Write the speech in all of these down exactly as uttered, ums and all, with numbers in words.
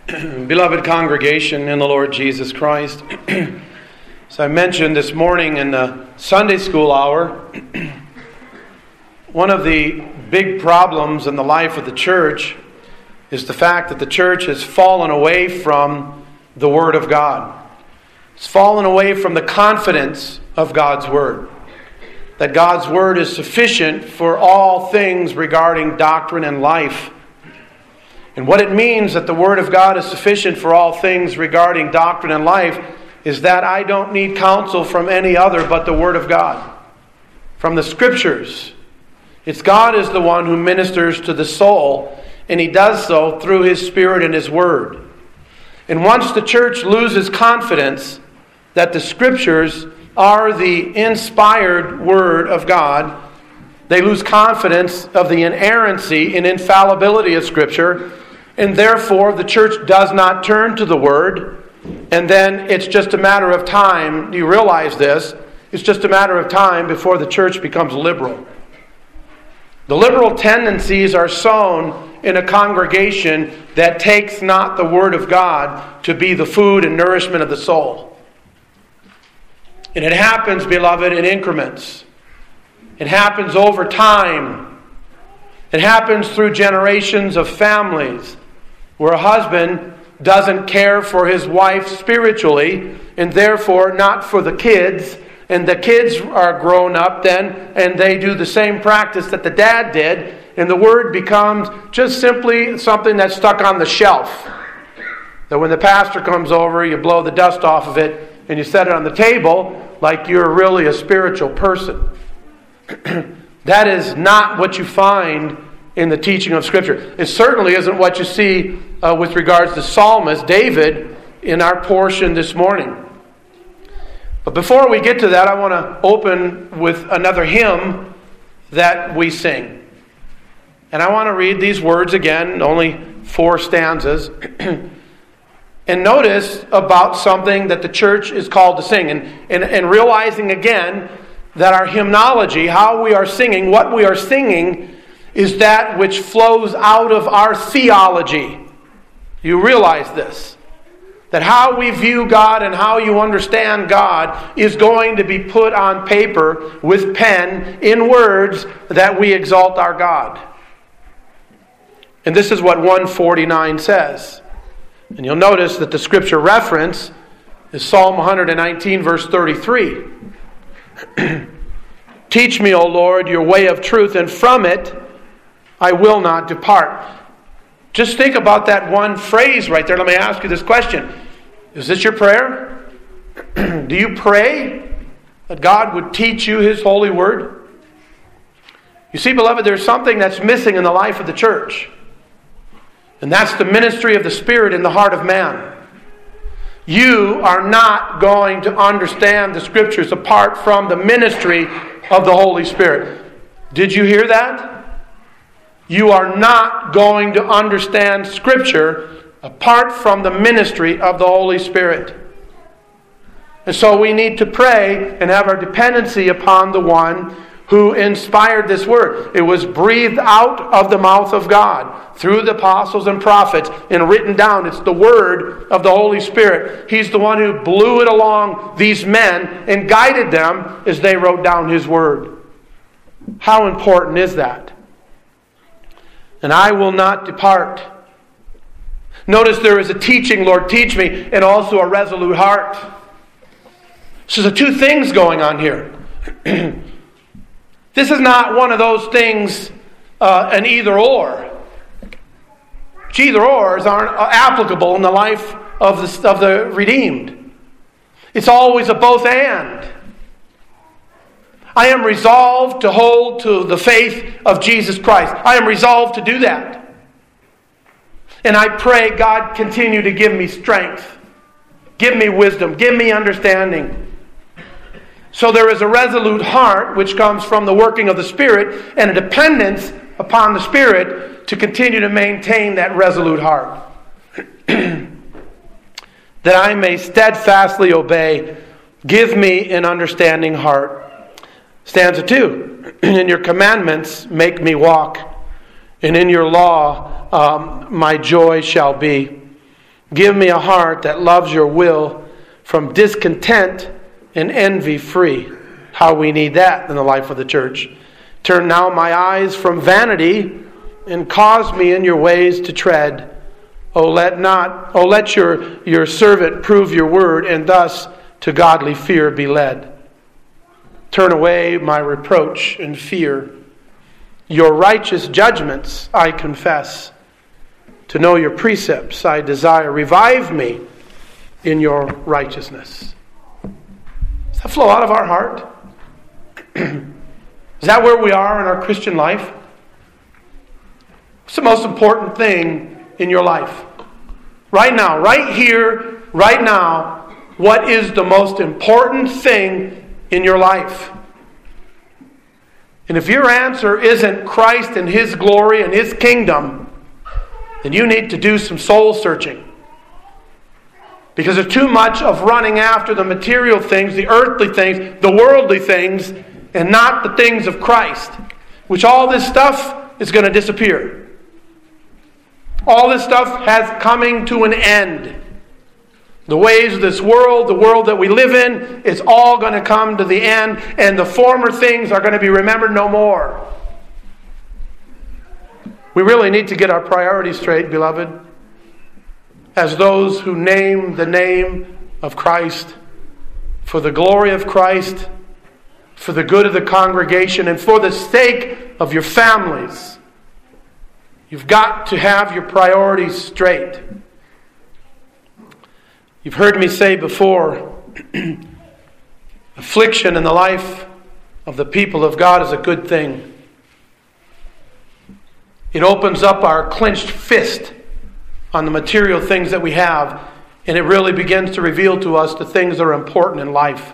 Beloved congregation in the Lord Jesus Christ, as I mentioned this morning in the Sunday school hour, one of the big problems in the life of the church is the fact that the church has fallen away from the Word of God. It's fallen away from the confidence of God's Word. That God's Word is sufficient for all things regarding doctrine and life. And what it means that the Word of God is sufficient for all things regarding doctrine and life is that I don't need counsel from any other but the Word of God. From the Scriptures. It's God is the one who ministers to the soul, and He does so through His Spirit and His Word. And once the church loses confidence that the Scriptures are the inspired Word of God, they lose confidence of the inerrancy and infallibility of Scripture, and therefore the church does not turn to the Word, and then it's just a matter of time, you realize this, it's just a matter of time before the church becomes liberal. The liberal tendencies are sown in a congregation that takes not the Word of God to be the food and nourishment of the soul. And it happens, beloved, in increments. It happens over time. It happens through generations of families where a husband doesn't care for his wife spiritually and therefore not for the kids. And the kids are grown up then and they do the same practice that the dad did. And the Word becomes just simply something that's stuck on the shelf. That when the pastor comes over, you blow the dust off of it and you set it on the table like you're really a spiritual person. That is not what you find in the teaching of Scripture. It certainly isn't what you see uh, with regards to psalmist David in our portion this morning. But before we get to that, I want to open with another hymn that we sing. And I want to read these words again, only four stanzas. And notice about something that the church is called to sing. And, and, and realizing again that our hymnology, how we are singing, what we are singing, is that which flows out of our theology. You realize this. That how we view God and how you understand God is going to be put on paper with pen in words that we exalt our God. And this is what one forty-nine says. And you'll notice that the scripture reference is Psalm one nineteen, verse thirty-three. Teach me, O Lord, your way of truth, and from it I will not depart. Just think about that one phrase right there. Let me ask you this question. Is this your prayer? Do you pray that God would teach you His holy word? You see, beloved, there's something that's missing in the life of the church. And that's the ministry of the Spirit in the heart of man. You are not going to understand the Scriptures apart from the ministry of the Holy Spirit. Did you hear that? You are not going to understand Scripture apart from the ministry of the Holy Spirit. And so we need to pray and have our dependency upon the one who inspired this word. It was breathed out of the mouth of God through the apostles and prophets and written down. It's the word of the Holy Spirit. He's the one who blew it along these men and guided them as they wrote down His word. How important is that? And I will not depart. Notice there is a teaching, Lord, teach me, and also a resolute heart. So there's two things going on here. This is not one of those things, uh, an either or. Either ors aren't applicable in the life of the, of the redeemed. It's always a both and. I am resolved to hold to the faith of Jesus Christ. I am resolved to do that. And I pray God continue to give me strength. Give me wisdom. Give me understanding. So there is a resolute heart which comes from the working of the Spirit and a dependence upon the Spirit to continue to maintain that resolute heart. That I may steadfastly obey. Give me an understanding heart. Stanza two. In your commandments make me walk, and in your law um, my joy shall be. Give me a heart that loves your will, from discontent and envy free. How we need that in the life of the church. Turn now my eyes from vanity, and cause me in your ways to tread. O let not, O let your, your servant prove your word, and thus to godly fear be led. Turn away my reproach and fear. Your righteous judgments I confess. To know your precepts I desire. Revive me in your righteousness. Does that flow out of our heart? Is that where we are in our Christian life? What's the most important thing in your life? Right now, right here, right now, what is the most important thing in your life? And if your answer isn't Christ and His glory and His kingdom, then you need to do some soul searching. Because there's too much of running after the material things, the earthly things, the worldly things, and not the things of Christ. Which all this stuff is going to disappear. All this stuff has coming to an end. The ways of this world, the world that we live in, it's all going to come to the end, and the former things are going to be remembered no more. We really need to get our priorities straight, beloved, as those who name the name of Christ, for the glory of Christ, for the good of the congregation, and for the sake of your families. You've got to have your priorities straight. You've heard me say before, affliction in the life of the people of God is a good thing. It opens up our clenched fist on the material things that we have, and it really begins to reveal to us the things that are important in life.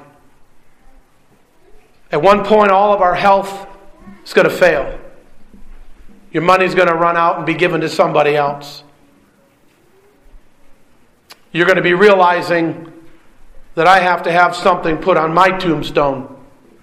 At one point, all of our health is going to fail. Your money's going to run out and be given to somebody else. You're going to be realizing that I have to have something put on my tombstone.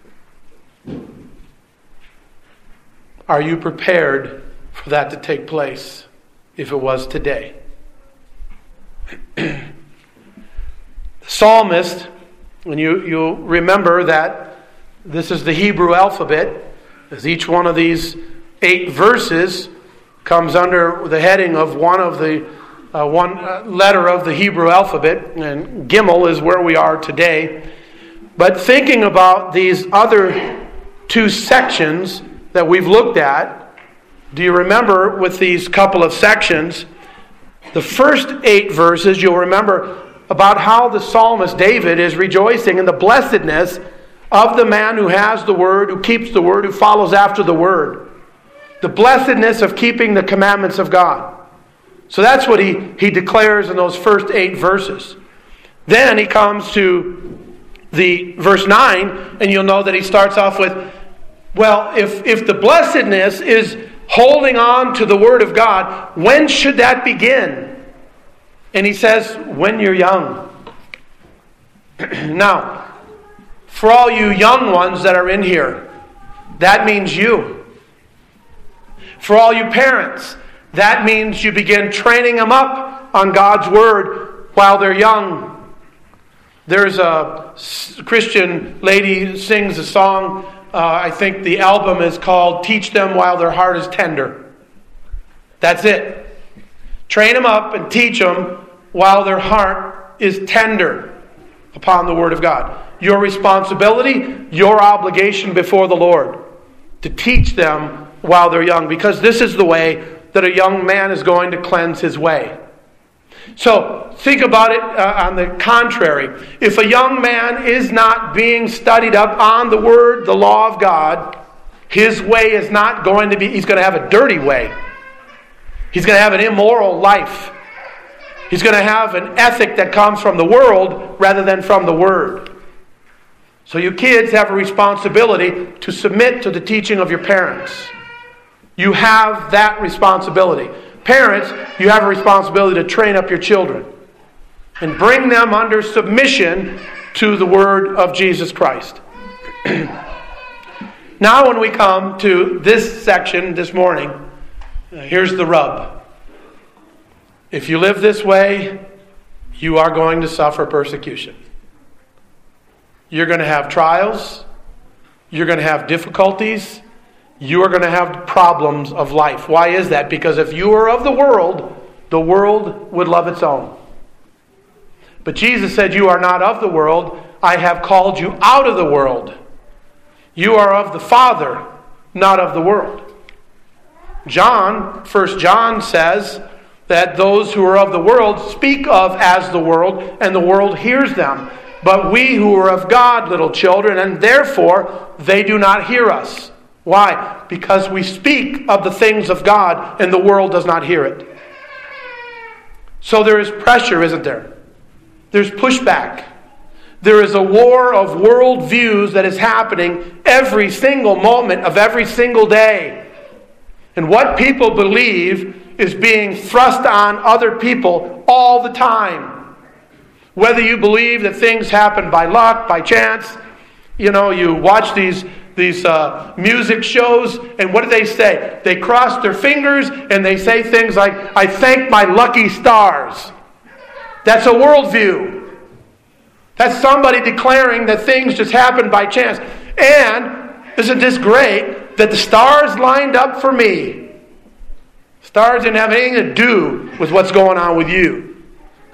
Are you prepared for that to take place if it was today? The psalmist, when you, you'll remember that this is the Hebrew alphabet, as each one of these eight verses comes under the heading of one of the uh, one uh, letter of the Hebrew alphabet, and Gimel is where we are today. But thinking about these other two sections that we've looked at, do you remember with these couple of sections, the first eight verses, you'll remember about how the psalmist David is rejoicing in the blessedness of the man who has the word, who keeps the word, who follows after the word. The blessedness of keeping the commandments of God. So that's what he, he declares in those first eight verses. Then he comes to the verse nine, and you'll know that he starts off with, well, if, if the blessedness is holding on to the Word of God, when should that begin? And he says, when you're young. Now, for all you young ones that are in here, that means you. For all you parents, that means you begin training them up on God's Word while they're young. There's a Christian lady who sings a song, uh, I think the album is called Teach Them While Their Heart is Tender. That's it. Train them up and teach them while their heart is tender upon the Word of God. Your responsibility, your obligation before the Lord, to teach them while they're young, because this is the way that a young man is going to cleanse his way. So, think about it uh, on the contrary. If a young man is not being studied up on the Word, the law of God, his way is not going to be, he's going to have a dirty way. He's going to have an immoral life. He's going to have an ethic that comes from the world rather than from the Word. So you kids have a responsibility to submit to the teaching of your parents. You have that responsibility. Parents, you have a responsibility to train up your children and bring them under submission to the Word of Jesus Christ. Now when we come to this section this morning, here's the rub. If you live this way, you are going to suffer persecution. You're going to have trials. You're going to have difficulties. You are going to have problems of life. Why is that? Because if you are of the world, the world would love its own. But Jesus said, you are not of the world. I have called you out of the world. You are of the Father, not of the world. John, First John says that those who are of the world speak of as the world, and the world hears them. But we who are of God, little children, and therefore they do not hear us. Why? Because we speak of the things of God, and the world does not hear it. So there is pressure, isn't there? There's pushback. There is a war of world views that is happening every single moment of every single day. And what people believe is being thrust on other people all the time. Whether you believe that things happen by luck, by chance, you know, you watch these these uh, music shows, and what do they say? They cross their fingers and they say things like, I thank my lucky stars. That's a worldview. That's somebody declaring that things just happen by chance. And isn't this great that the stars lined up for me? Stars didn't have anything to do with what's going on with you.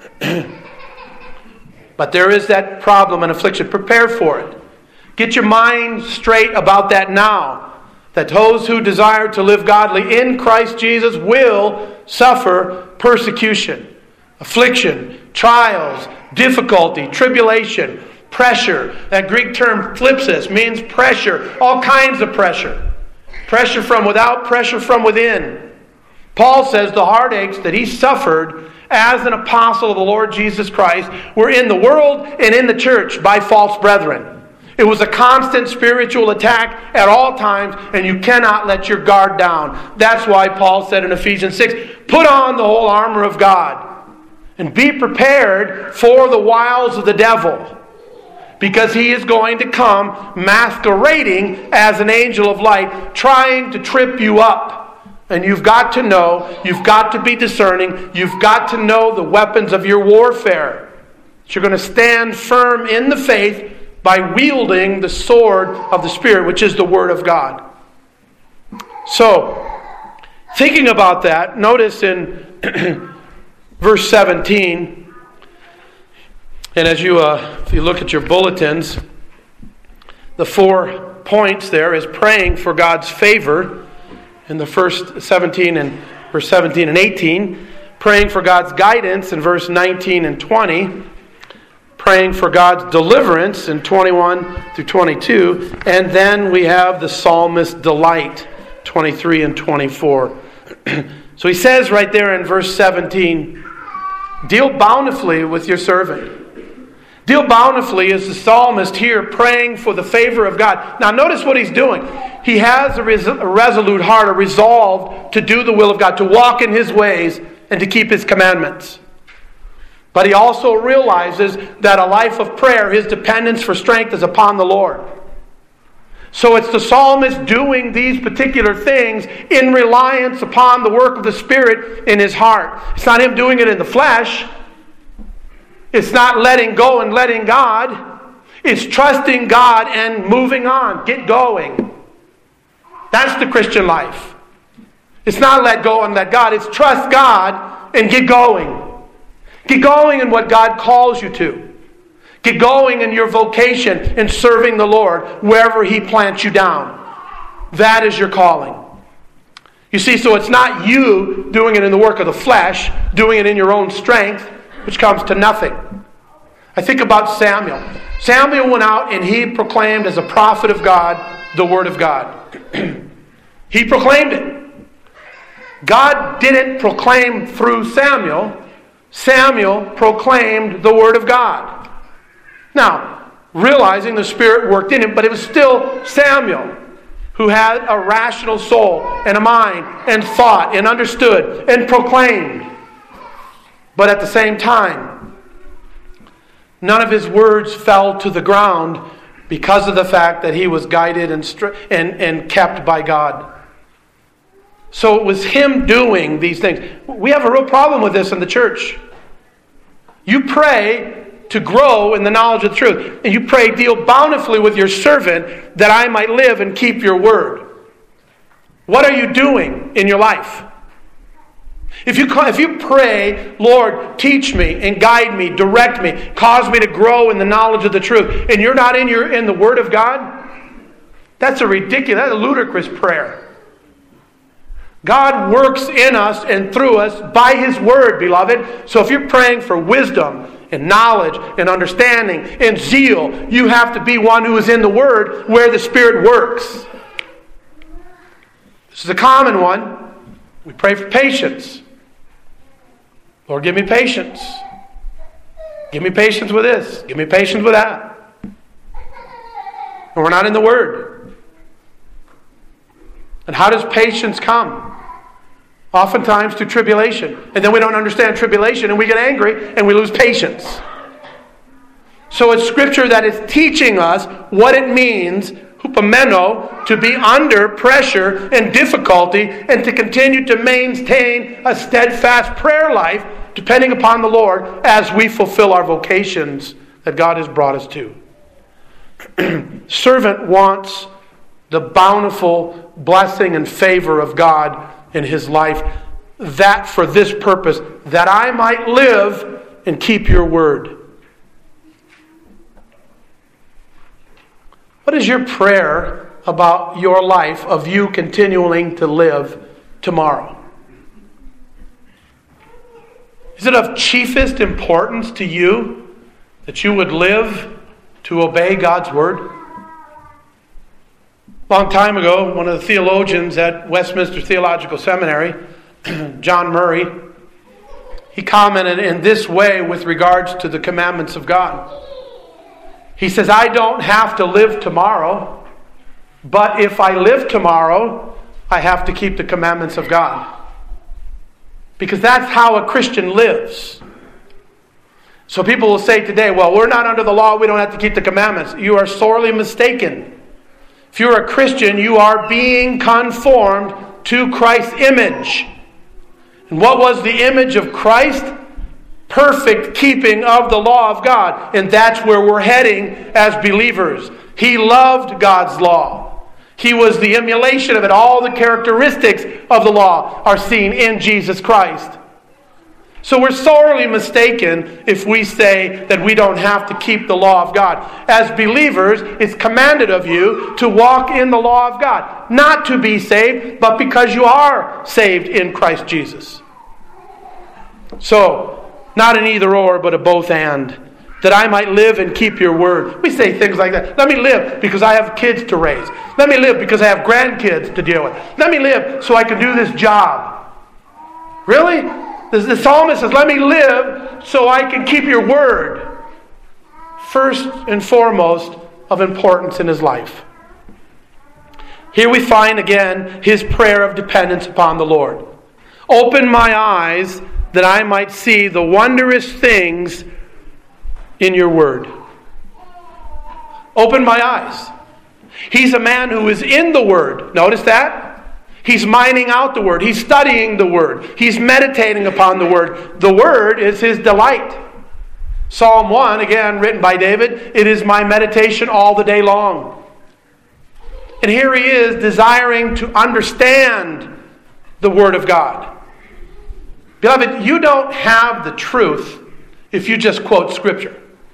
But there is that problem and affliction. Prepare for it. Get your mind straight about that now. That those who desire to live godly in Christ Jesus will suffer persecution, affliction, trials, difficulty, tribulation, pressure. That Greek term thlipsis means pressure, all kinds of pressure. Pressure from without, pressure from within. Paul says the heartaches that he suffered as an apostle of the Lord Jesus Christ were in the world and in the church by false brethren. It was a constant spiritual attack at all times, and you cannot let your guard down. That's why Paul said in Ephesians six, put on the whole armor of God and be prepared for the wiles of the devil, because he is going to come masquerading as an angel of light, trying to trip you up. And you've got to know, you've got to be discerning, you've got to know the weapons of your warfare. You're going to stand firm in the faith by wielding the sword of the Spirit, which is the Word of God. So, thinking about that, notice in verse seventeen, and as you, uh, if you look at your bulletins, the four points there is praying for God's favor in the first seventeen and verse seventeen and eighteen, praying for God's guidance in verse nineteen and twenty, praying for God's deliverance in twenty-one through twenty-two, and then we have the psalmist's delight, twenty-three and twenty-four. So he says right there in verse seventeen, deal bountifully with your servant. Deal bountifully is the psalmist here praying for the favor of God. Now notice what he's doing. He has a, res- a resolute heart, a resolve to do the will of God, to walk in His ways and to keep His commandments. But he also realizes that a life of prayer, his dependence for strength is upon the Lord. So it's the psalmist doing these particular things in reliance upon the work of the Spirit in his heart. It's not him doing it in the flesh. It's not letting go and letting God. It's trusting God and moving on. Get going. That's the Christian life. It's not let go and let God. It's trust God and get going. Get going in what God calls you to. Get going in your vocation in serving the Lord wherever He plants you down. That is your calling. You see, so it's not you doing it in the work of the flesh, doing it in your own strength, which comes to nothing. I think about Samuel. Samuel went out and he proclaimed as a prophet of God the Word of God. He proclaimed it. God didn't proclaim through Samuel. Samuel proclaimed the Word of God. Now, realizing the Spirit worked in him, but it was still Samuel who had a rational soul and a mind and thought and understood and proclaimed. But at the same time, none of his words fell to the ground because of the fact that he was guided and, str- and, and kept by God. So it was him doing these things. We have a real problem with this in the church. You pray to grow in the knowledge of the truth. And you pray, deal bountifully with your servant that I might live and keep your word. What are you doing in your life? If you, if you pray, Lord, teach me and guide me, direct me, cause me to grow in the knowledge of the truth, and you're not in your in the Word of God, that's a ridiculous, that's a ludicrous prayer. God works in us and through us by His Word, beloved. So if you're praying for wisdom and knowledge and understanding and zeal, you have to be one who is in the Word where the Spirit works. This is a common one. We pray for patience. Lord, give me patience. Give me patience with this. Give me patience with that. And we're not in the Word. And how does patience come? Oftentimes through tribulation. And then we don't understand tribulation and we get angry and we lose patience. So it's Scripture that is teaching us what it means, hupomeno, to be under pressure and difficulty and to continue to maintain a steadfast prayer life depending upon the Lord as we fulfill our vocations that God has brought us to. Servant wants the bountiful blessing and favor of God in his life, that for this purpose, that I might live and keep your word. What is your prayer about your life of you continuing to live tomorrow? Is it of chiefest importance to you that you would live to obey God's word? A long time ago, one of the theologians at Westminster Theological Seminary, John Murray, he commented in this way with regards to the commandments of God. He says, I don't have to live tomorrow, but if I live tomorrow, I have to keep the commandments of God. Because that's how a Christian lives. So people will say today, well, we're not under the law, we don't have to keep the commandments. You are sorely mistaken. If you're a Christian, you are being conformed to Christ's image. And what was the image of Christ? Perfect keeping of the law of God. And that's where we're heading as believers. He loved God's law. He was the emulation of it. All the characteristics of the law are seen in Jesus Christ. So we're sorely mistaken if we say that we don't have to keep the law of God. As believers, it's commanded of you to walk in the law of God. Not to be saved, but because you are saved in Christ Jesus. So, not an either or, but a both and. That I might live and keep your word. We say things like that. Let me live because I have kids to raise. Let me live because I have grandkids to deal with. Let me live so I can do this job. Really? The, the psalmist says, let me live so I can keep your word. First and foremost of importance in his life. Here we find again his prayer of dependence upon the Lord. Open my eyes that I might see the wondrous things in your word. Open my eyes. He's a man who is in the word. Notice that? He's mining out the word. He's studying the word. He's meditating upon the word. The word is his delight. Psalm one, again, written by David, it is my meditation all the day long. And here he is desiring to understand the word of God. Beloved, you don't have the truth if you just quote Scripture.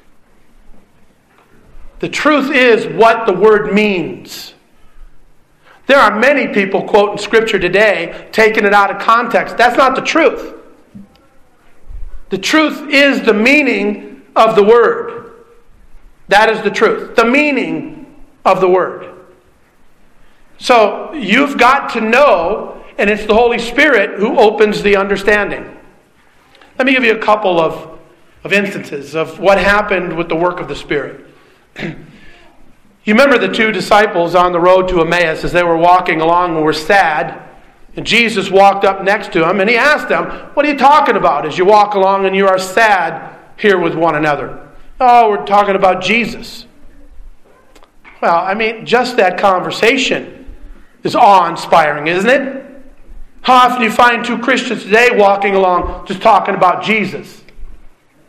The truth is what the word means. There are many people quoting Scripture today, taking it out of context. That's not the truth. The truth is the meaning of the word. That is the truth. The meaning of the word. So you've got to know, and it's the Holy Spirit who opens the understanding. Let me give you a couple of, of instances of what happened with the work of the Spirit. You remember the two disciples on the road to Emmaus as they were walking along and were sad. And Jesus walked up next to them and he asked them, what are you talking about as you walk along and you are sad here with one another? Oh, we're talking about Jesus. Well, I mean, just that conversation is awe-inspiring, isn't it? How often do you find two Christians today walking along just talking about Jesus?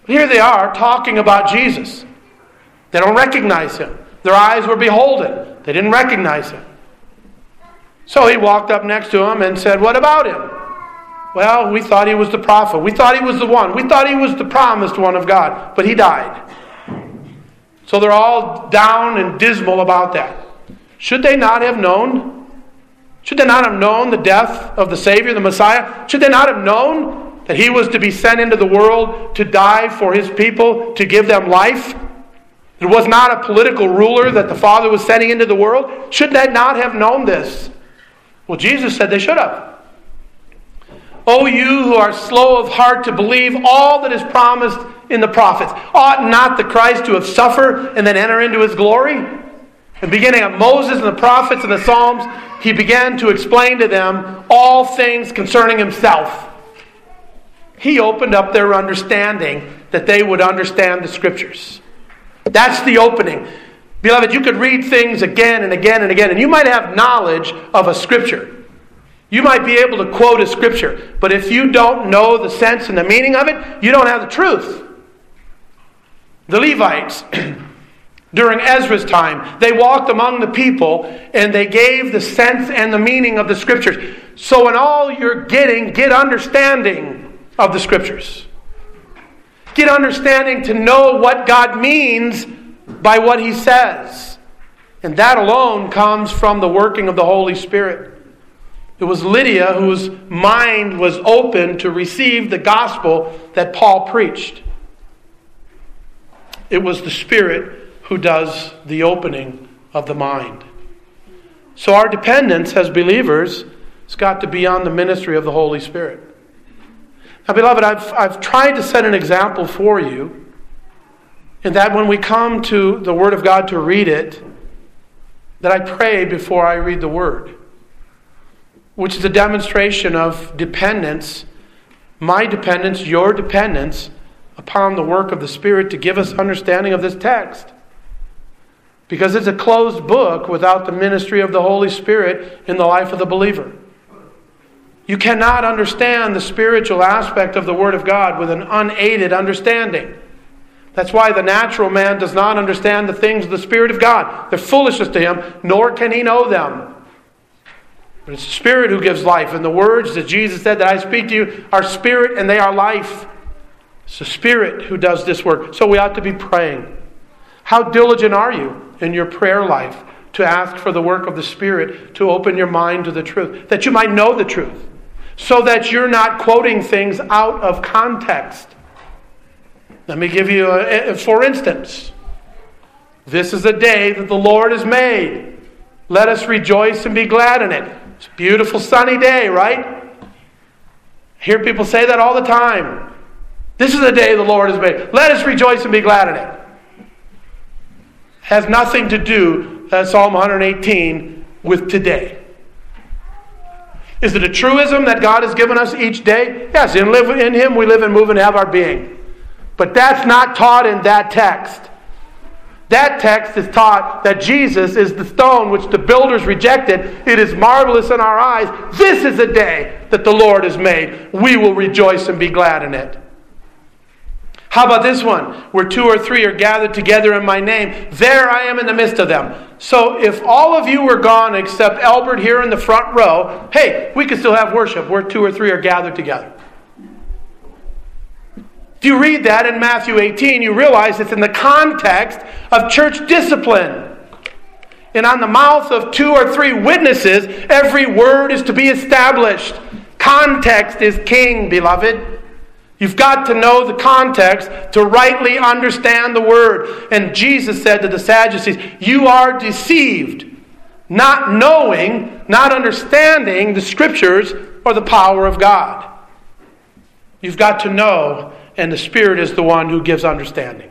Here they are talking about Jesus. They don't recognize him. Their eyes were beholden. They didn't recognize him. So he walked up next to him and said, "What about him?" "Well, we thought he was the prophet. We thought he was the one. We thought he was the promised one of God. But he died." So they're all down and dismal about that. Should they not have known? Should they not have known the death of the Savior, the Messiah? Should they not have known that he was to be sent into the world to die for his people, to give them life? It was not a political ruler that the Father was sending into the world. Should they not have known this? Well, Jesus said they should have. "O you who are slow of heart to believe all that is promised in the prophets, ought not the Christ to have suffered and then enter into his glory?" And beginning at Moses and the prophets and the Psalms, he began to explain to them all things concerning himself. He opened up their understanding that they would understand the Scriptures. That's the opening. Beloved, you could read things again and again and again, and you might have knowledge of a Scripture. You might be able to quote a Scripture, but if you don't know the sense and the meaning of it, you don't have the truth. The Levites, during Ezra's time, they walked among the people and they gave the sense and the meaning of the Scriptures. So in all you're getting, get understanding of the Scriptures. Get understanding to know what God means by what He says. And that alone comes from the working of the Holy Spirit. It was Lydia whose mind was open to receive the gospel that Paul preached. It was the Spirit who does the opening of the mind. So our dependence as believers has got to be on the ministry of the Holy Spirit. Now, beloved, I've, I've tried to set an example for you in that when we come to the Word of God to read it, that I pray before I read the Word, which is a demonstration of dependence, my dependence, your dependence, upon the work of the Spirit to give us understanding of this text. Because it's a closed book without the ministry of the Holy Spirit in the life of the believer. You cannot understand the spiritual aspect of the Word of God with an unaided understanding. That's why the natural man does not understand the things of the Spirit of God. They're foolishness to him, nor can he know them. But it's the Spirit who gives life. And the words that Jesus said that I speak to you are spirit and they are life. It's the Spirit who does this work. So we ought to be praying. How diligent are you in your prayer life to ask for the work of the Spirit to open your mind to the truth, that you might know the truth, so that you're not quoting things out of context? Let me give you a, a for instance. This is a day that the Lord has made. Let us rejoice and be glad in it. It's a beautiful sunny day, right? I hear people say that all the time. This is the day the Lord has made. Let us rejoice and be glad in it. Has nothing to do, uh, Psalm one eighteen, with today. Is it a truism that God has given us each day? Yes, in, live, in Him we live and move and have our being. But that's not taught in that text. That text is taught that Jesus is the stone which the builders rejected. It is marvelous in our eyes. This is a day that the Lord has made. We will rejoice and be glad in it. How about this one? Where two or three are gathered together in my name, there I am in the midst of them. So if all of you were gone except Albert here in the front row, hey, we can still have worship where two or three are gathered together. If you read that in Matthew eighteen, you realize it's in the context of church discipline. And on the mouth of two or three witnesses, every word is to be established. Context is king, beloved. You've got to know the context to rightly understand the word. And Jesus said to the Sadducees, you are deceived, not knowing, not understanding the Scriptures or the power of God. You've got to know, and the Spirit is the one who gives understanding.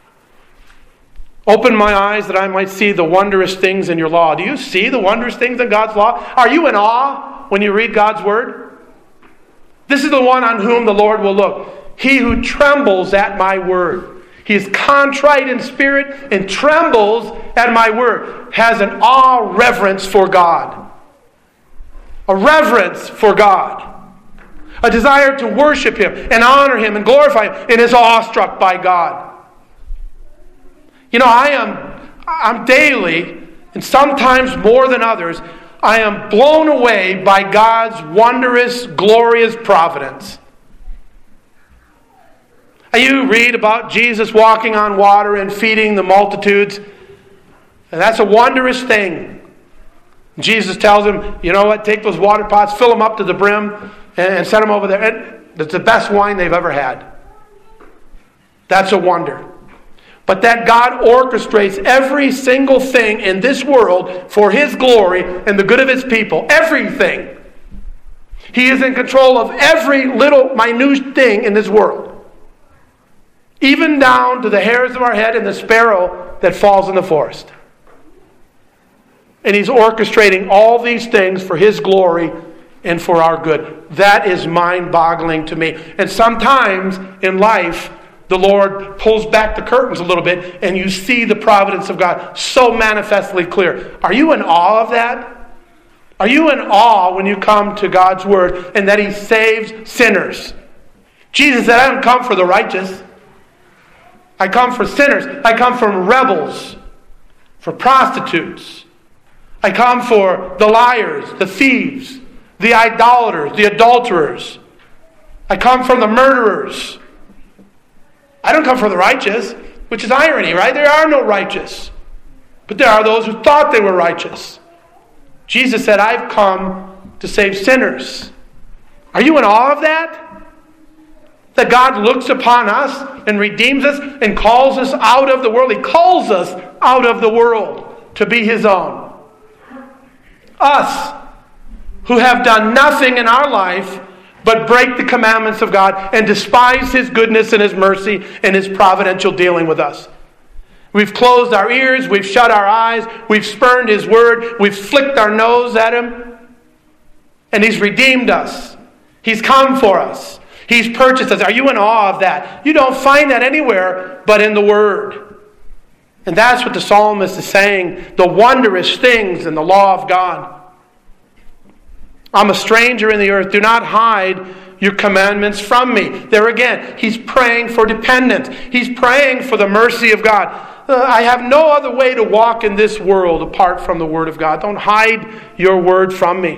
Open my eyes that I might see the wondrous things in your law. Do you see the wondrous things in God's law? Are you in awe when you read God's word? This is the one on whom the Lord will look. He who trembles at my word. He is contrite in spirit and trembles at my word. Has an awe reverence for God. A reverence for God. a desire to worship Him and honor Him and glorify Him, and is awestruck by God. You know, I am I'm daily, and sometimes more than others, I am blown away by God's wondrous, glorious providence. You read about Jesus walking on water and feeding the multitudes, and that's a wondrous thing. Jesus tells him, you know what, take those water pots, fill them up to the brim, and, and set them over there. And it's the best wine they've ever had. That's a wonder. But that God orchestrates every single thing in this world for His glory and the good of His people. Everything. He is in control of every little minute thing in this world. Even down to the hairs of our head and the sparrow that falls in the forest. And He's orchestrating all these things for His glory and for our good. That is mind-boggling to me. And sometimes in life, the Lord pulls back the curtains a little bit and you see the providence of God so manifestly clear. Are you in awe of that? Are you in awe when you come to God's Word and that He saves sinners? Jesus said, I don't come for the righteous. I come for sinners. I come from rebels, for prostitutes. I come for the liars, the thieves, the idolaters, the adulterers. I come from the murderers. I don't come for the righteous, which is irony, right? There are no righteous. But there are those who thought they were righteous. Jesus said, I've come to save sinners. Are you in awe of that? That God looks upon us and redeems us and calls us out of the world. He calls us out of the world to be His own. Us, who have done nothing in our life but break the commandments of God and despise His goodness and His mercy and His providential dealing with us. We've closed our ears, we've shut our eyes, we've spurned His word, we've flicked our nose at Him, and He's redeemed us. He's come for us. He's purchased us. Are you in awe of that? You don't find that anywhere but in the Word. And that's what the psalmist is saying, the wondrous things in the law of God. I'm a stranger in the earth. Do not hide your commandments from me. There again, he's praying for dependence. He's praying for the mercy of God. Uh, I have no other way to walk in this world apart from the Word of God. Don't hide your Word from me.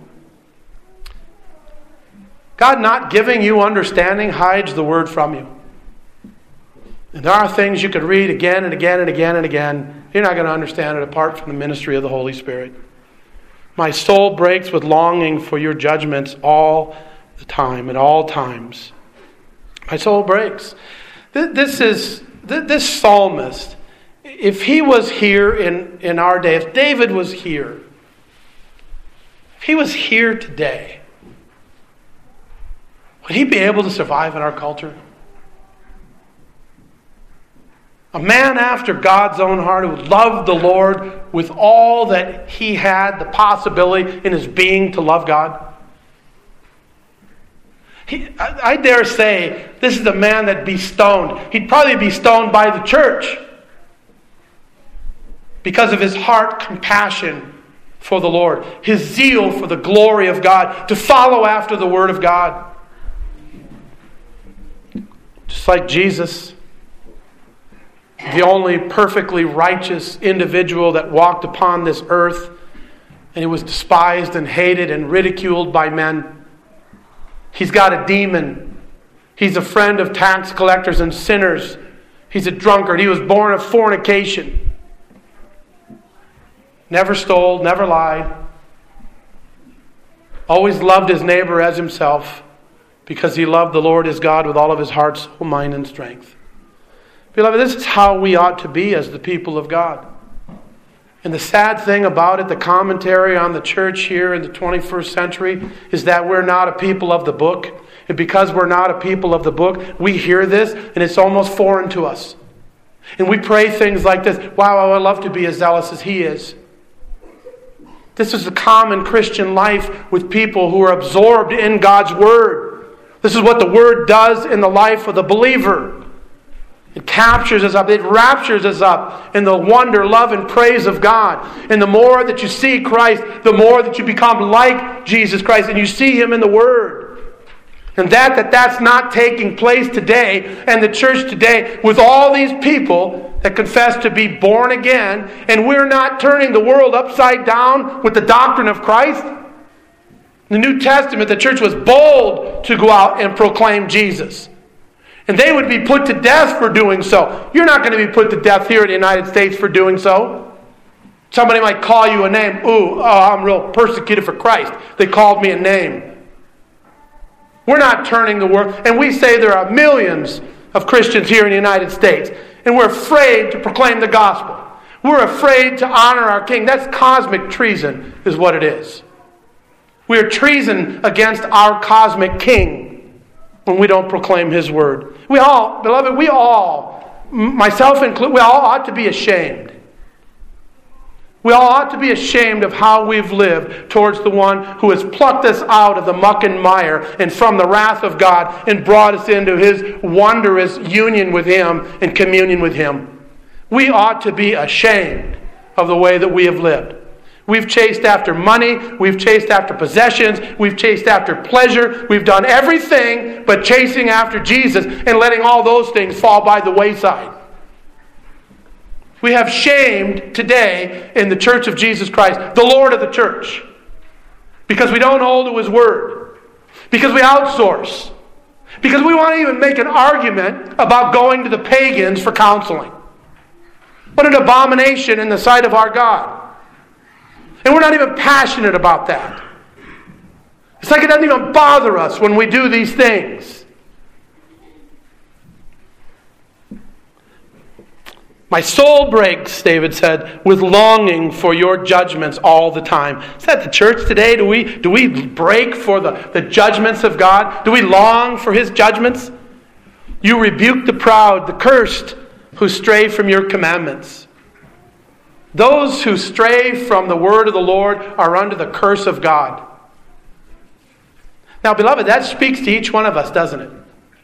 God not giving you understanding hides the Word from you. And there are things you could read again and again and again and again. You're not going to understand it apart from the ministry of the Holy Spirit. My soul breaks with longing for your judgments all the time, at all times. My soul breaks. This is this psalmist, if he was here in, in our day, if David was here, if he was here today, would he be able to survive in our culture? A man after God's own heart who loved the Lord with all that he had, the possibility in his being to love God. He, I, I dare say this is a man that'd be stoned. He'd probably be stoned by the church because of his heart compassion for the Lord, his zeal for the glory of God, to follow after the Word of God. Just like Jesus, the only perfectly righteous individual that walked upon this earth, and he was despised and hated and ridiculed by men. He's got a demon. He's a friend of tax collectors and sinners. He's a drunkard. He was born of fornication. Never stole, never lied. Always loved his neighbor as himself because he loved the Lord his God with all of his heart, soul, mind, and strength. Beloved, this is how we ought to be as the people of God. And the sad thing about it, the commentary on the church here in the twenty-first century, is that we're not a people of the book. And because we're not a people of the book, we hear this and it's almost foreign to us. And we pray things like this, wow, I would love to be as zealous as he is. This is the common Christian life with people who are absorbed in God's Word. This is what the Word does in the life of the believer. It captures us up. It raptures us up in the wonder, love, and praise of God. And the more that you see Christ, the more that you become like Jesus Christ and you see Him in the Word. And that, that that's not taking place today, and the church today, with all these people that confess to be born again, and we're not turning the world upside down with the doctrine of Christ. In the New Testament, the church was bold to go out and proclaim Jesus. And they would be put to death for doing so. You're not going to be put to death here in the United States for doing so. Somebody might call you a name. Ooh, oh, I'm real persecuted for Christ. They called me a name. We're not turning the world. And we say there are millions of Christians here in the United States. And we're afraid to proclaim the gospel. We're afraid to honor our king. That's cosmic treason, is what it is. We are treason against our cosmic king when we don't proclaim his word. We all, beloved, we all, myself included, we all ought to be ashamed. We all ought to be ashamed of how we've lived towards the one who has plucked us out of the muck and mire and from the wrath of God and brought us into his wondrous union with him and communion with him. We ought to be ashamed of the way that we have lived. We've chased after money, we've chased after possessions, we've chased after pleasure, we've done everything but chasing after Jesus and letting all those things fall by the wayside. We have shamed today in the Church of Jesus Christ, the Lord of the church, because we don't hold to his word, because we outsource, because we want to even make an argument about going to the pagans for counseling. What an abomination in the sight of our God. And we're not even passionate about that. It's like it doesn't even bother us when we do these things. My soul breaks, David said, with longing for your judgments all the time. Is that the church today? Do we, do we break for the, the judgments of God? Do we long for his judgments? You rebuke the proud, the cursed, who stray from your commandments. Those who stray from the word of the Lord are under the curse of God. Now, beloved, that speaks to each one of us, doesn't it?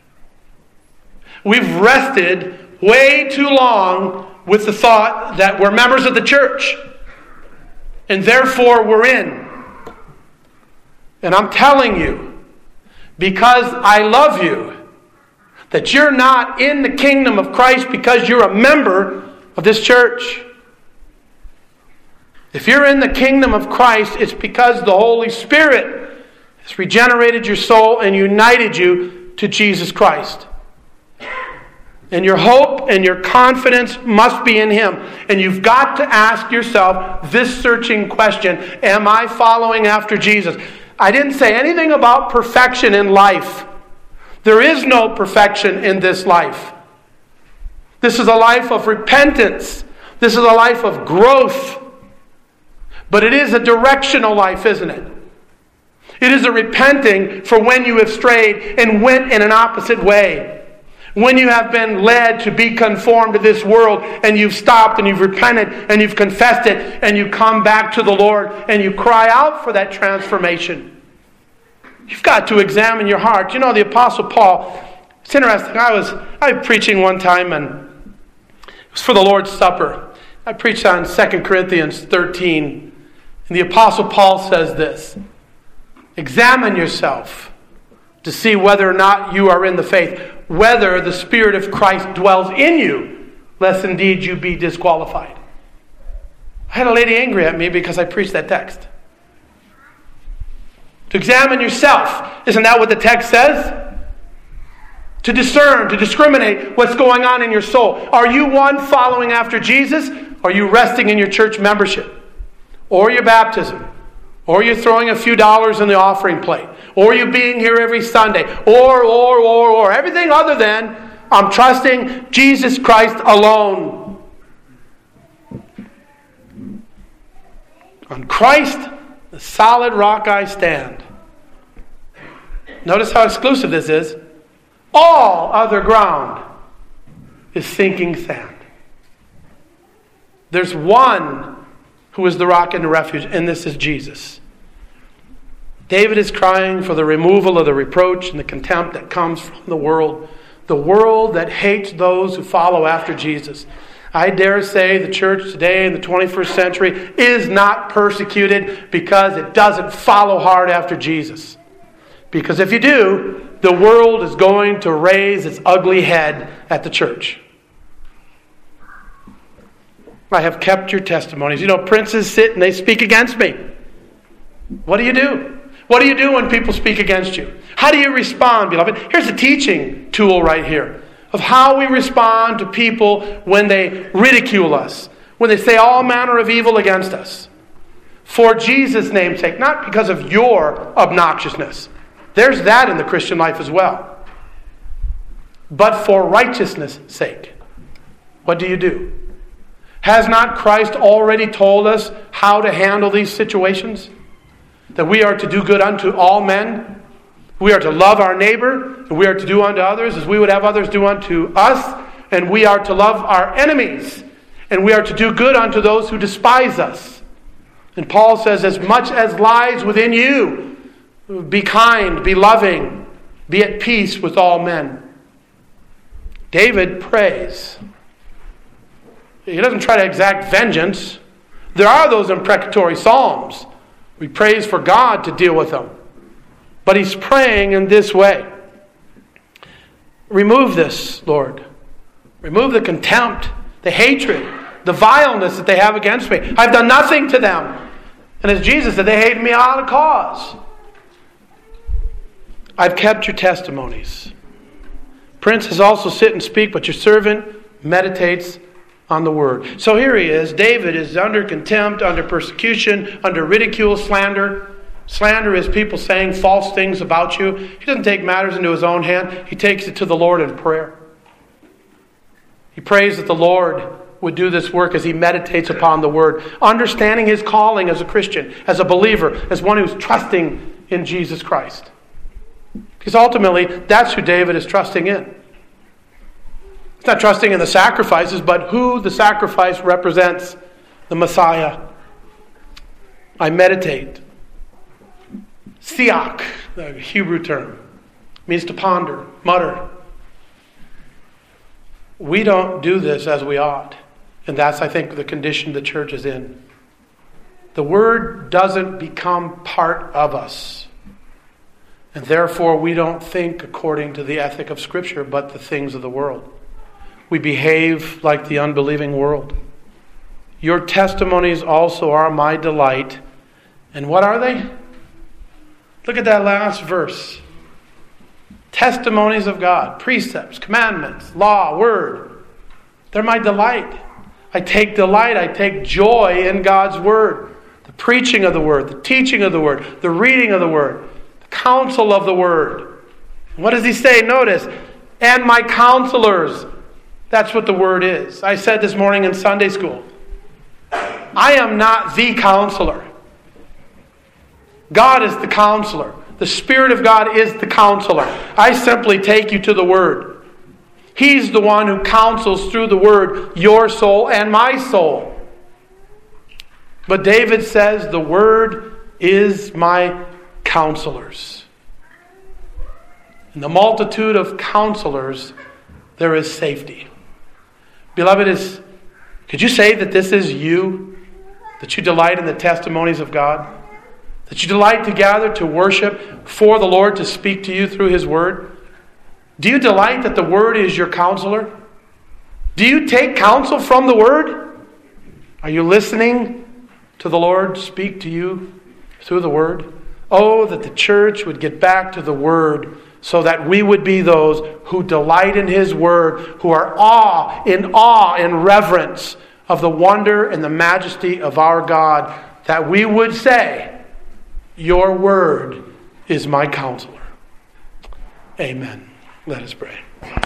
We've rested way too long with the thought that we're members of the church and therefore we're in. And I'm telling you, because I love you, that you're not in the kingdom of Christ because you're a member of this church. If you're in the kingdom of Christ, it's because the Holy Spirit has regenerated your soul and united you to Jesus Christ. And your hope and your confidence must be in him. And you've got to ask yourself this searching question: am I following after Jesus? I didn't say anything about perfection in life. There is no perfection in this life. This is a life of repentance. This is a life of growth. But it is a directional life, isn't it? It is a repenting for when you have strayed and went in an opposite way. When you have been led to be conformed to this world and you've stopped and you've repented and you've confessed it and you come back to the Lord and you cry out for that transformation. You've got to examine your heart. You know, the Apostle Paul, it's interesting. I was, I was preaching one time and it was for the Lord's Supper. I preached on Second Corinthians thirteen. And the Apostle Paul says this: examine yourself to see whether or not you are in the faith, whether the Spirit of Christ dwells in you, lest indeed you be disqualified. I had a lady angry at me because I preached that text. To examine yourself. Isn't that what the text says? To discern, to discriminate what's going on in your soul. Are you one following after Jesus? Or are you resting in your church membership? Or your baptism? Or you're throwing a few dollars in the offering plate? Or you being here every Sunday? Or, or, or, or. Everything other than I'm trusting Jesus Christ alone. On Christ, the solid rock I stand. Notice how exclusive this is. All other ground is sinking sand. There's one who is the rock and the refuge, and this is Jesus. David is crying for the removal of the reproach and the contempt that comes from the world. The world that hates those who follow after Jesus. I dare say the church today in the twenty-first century is not persecuted because it doesn't follow hard after Jesus. Because if you do, the world is going to raise its ugly head at the church. I have kept your testimonies. You know, princes sit and they speak against me. What do you do? What do you do when people speak against you? How do you respond, beloved? Here's a teaching tool right here of how we respond to people when they ridicule us, when they say all manner of evil against us. For Jesus' name's sake, not because of your obnoxiousness. There's that in the Christian life as well. But for righteousness' sake. What do you do? Has not Christ already told us how to handle these situations? That we are to do good unto all men. We are to love our neighbor. And we are to do unto others as we would have others do unto us. And we are to love our enemies. And we are to do good unto those who despise us. And Paul says, as much as lies within you, be kind, be loving, be at peace with all men. David prays. He doesn't try to exact vengeance. There are those imprecatory psalms. He prays for God to deal with them. But he's praying in this way. Remove this, Lord. Remove the contempt, the hatred, the vileness that they have against me. I've done nothing to them. And as Jesus said, they hate me out of cause. I've kept your testimonies. Princes also sit and speak, but your servant meditates on the word. So here he is. David is under contempt, under persecution, under ridicule, slander. Slander is people saying false things about you. He doesn't take matters into his own hand. He takes it to the Lord in prayer. He prays that the Lord would do this work as he meditates upon the word, understanding his calling as a Christian, as a believer, as one who's trusting in Jesus Christ. Because ultimately, that's who David is trusting in. He's not trusting in the sacrifices, but who the sacrifice represents, the Messiah. I meditate. Siach, the Hebrew term, means to ponder, mutter. We don't do this as we ought. And that's, I think, the condition the church is in. The word doesn't become part of us. And therefore, we don't think according to the ethic of Scripture, but the things of the world. We behave like the unbelieving world. Your testimonies also are my delight. And what are they? Look at that last verse. Testimonies of God, precepts, commandments, law, word. They're my delight. I take delight, I take joy in God's word. The preaching of the word, the teaching of the word, the reading of the word, the counsel of the word. What does he say? Notice, and my counselors. That's what the word is. I said this morning in Sunday school, I am not the counselor. God is the counselor. The Spirit of God is the counselor. I simply take you to the Word. He's the one who counsels through the Word your soul and my soul. But David says the Word is my counselors. In the multitude of counselors, there is safety. Beloved, is, could you say that this is you? That you delight in the testimonies of God? That you delight to gather, to worship for the Lord, to speak to you through His Word? Do you delight that the Word is your counselor? Do you take counsel from the Word? Are you listening to the Lord speak to you through the Word? Oh, that the church would get back to the Word so that we would be those who delight in His Word, who are awe, in awe and reverence of the wonder and the majesty of our God, that we would say, your Word is my counselor. Amen. Let us pray.